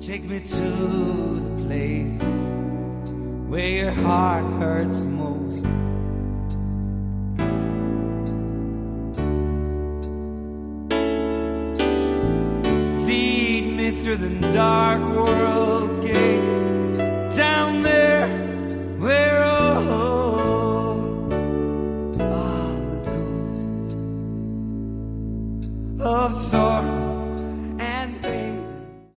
Take me to the place where your heart hurts most. Lead me through the dark world gates down there